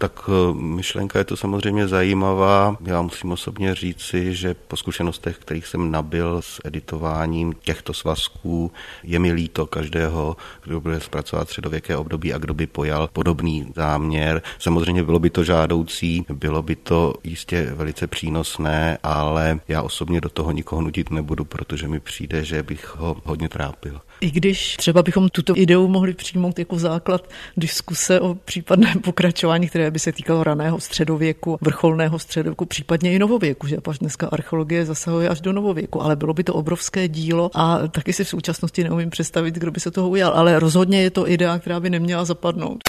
Tak myšlenka je to samozřejmě zajímavá. Já musím osobně říci, že po zkušenostech, kterých jsem nabyl s editováním těchto svazků, je mi líto každého, kdo bude zpracovat středověké období a kdo by pojal podobný záměr. Samozřejmě bylo by to žádoucí, bylo by to jistě velice přínosné, ale já osobně do toho nikoho nutit nebudu, protože mi přijde, že bych ho hodně trápil. I když třeba bychom tuto ideu mohli přijmout jako základ diskuse o případném pokračování, které by se týkalo raného středověku, vrcholného středověku, případně i novověku, že pač dneska archeologie zasahuje až do novověku, ale bylo by to obrovské dílo a taky si v současnosti neumím představit, kdo by se toho ujal, ale rozhodně je to idea, která by neměla zapadnout.